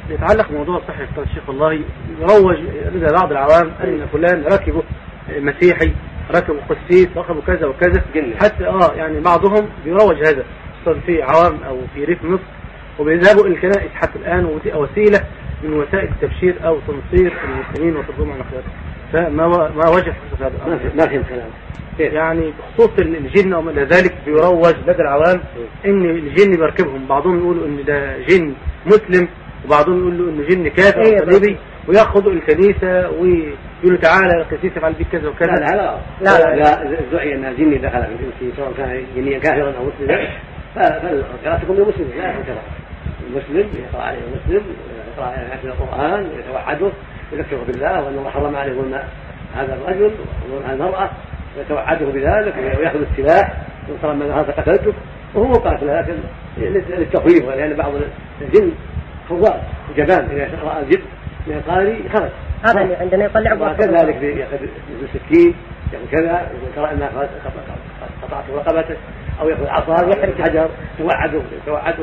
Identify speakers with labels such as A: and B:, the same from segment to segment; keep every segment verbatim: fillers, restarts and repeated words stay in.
A: يتعلق بموضوع الصحة يا الشيخ، والله يروج لدى بعض العوام أن فلان ركبه مسيحي، ركبه قسيس، ركبه كذا وكذا، حتى اه يعني بعضهم بيروج هذا في عوام أو في ريف مصر، وبيذهبوا إلى الكنائس حتى الآن وسيلة من وسائل التبشير أو تنصير المسلمين وترجمة عن أخلاقهم. فما ما وجه خصوص هذا الأمر؟
B: ما فهمت كلام.
A: يعني بخصوص الجن أو إلى ذلك بيروج لدى العوام إن الجن بيركبهم، بعضهم يقولوا إن ده جن مسلم، وبعضهم يقولوا إن جن كافر صليبي، ويأخذوا الكنيسة ويقولوا تعالى الكنيسة فعل بك كذا وكذا.
B: لا لا لا لا زعي أن الجن دخل في المسلمين سواء كان جنيا كافرا أو مسلما، فالقراءة تكون للمسلم لا القراءة. المسلم يقرأ عليه المسلم، يقرأ عليه يحفظ القرآن، يتوعده، يذكره بالله وأن الله حرم عليه ظلم هذا الرجل وظلم المرأة، يتوعده بذلك ويأخذ السلاح ويقول من هذا قتلته وهو قاتل، لكن للتخويف، لأن بعض الجن خوار وجبان إذا رأى الجن من القاري خرج.
C: هذا اللي عندنا يطلع
B: كذلك يأخذ السكين يأخذ كذا يقول ترى إنها قطعت رقبته، أو يأخذ عصا يحرق حجر يتوعده يتوعده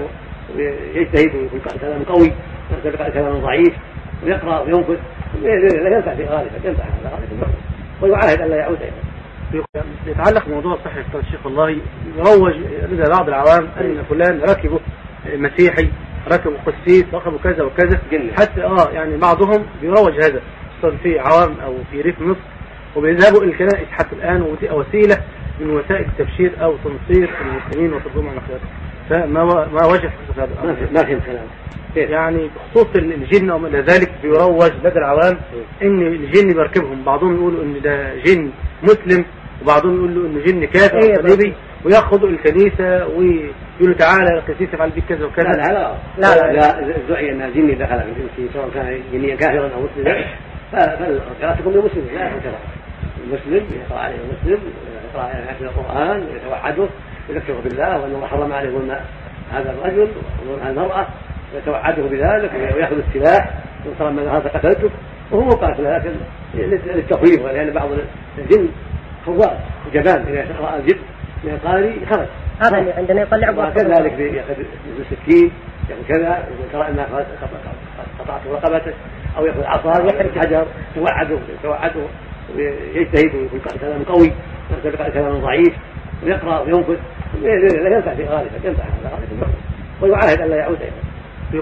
B: ويجتهد ويقول كلام قوي ويقول كلام ضعيف ويقرأ وينفذ، لا ينفع في غالبا، ينفع هذا غالبا ويعاهد أن لا يعود أيضا.
A: يتعلق بموضوع الصحة يا الشيخ، والله يروج لدى بعض العوام أن فلان ركبه مسيحي، ركبه قسيس، ركبه كذا وكذا، حتى اه يعني بعضهم بيروج هذا في عوام أو في ريف مصر، وبيذهبوا إلى الكنائس حتى الآن وسيلة من وسائل التبشير أو تنصير المسلمين وترجمة عن أخلاقهم. فما ما وجه خصوص هذا الأمر؟
B: ما فهمت كلام.
A: يعني بخصوص الجن أو إلى ذلك بيروج لدى العوام إن الجن بيركبهم، بعضهم يقولوا إن ده جن مسلم، وبعضهم يقولوا إن جن كافر صليبي، ويأخذوا الكنيسة ويقولوا تعالى الكنيسة فعل بك كذا وكذا.
B: لا لا لا لا زعي أن الجن دخل في المسلمين سواء كان جنيا كافرا أو مسلما، فالقراءة تكون للمسلم لا القراءة. المسلم يقرأ عليه المسلم، يقرأ عليه يحفظ القرآن، يتوعده، يذكره بالله وأن الله حرم عليه ظلم هذا الرجل وظلم المرأة، يتوعده بذلك ويأخذ السلاح ويقول من هذا قتلته وهو قاتل، لكن للتخويف، لأن بعض الجن خوار وجبان إذا رأى الجن من القاري خرج.
C: هذا اللي عندنا يطلع
B: كذلك يأخذ السكين يأخذ كذا يقول ترى إنها قطعت رقبته، أو يأخذ عصا يحرق حجر يتوعده يتوعده ويجتهد ويقول كلام قوي ويقول كلام ضعيف ويقرأ وينفذ، لا ينفع في غالبا، ينفع هذا غالبا ويعاهد أن لا يعود أيضا.